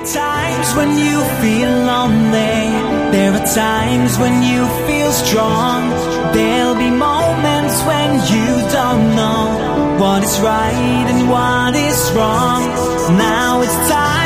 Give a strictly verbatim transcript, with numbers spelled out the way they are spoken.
times when you feel lonely. There are times when you feel strong. There'll be moments when you don't know what is right and what is wrong. Now it's time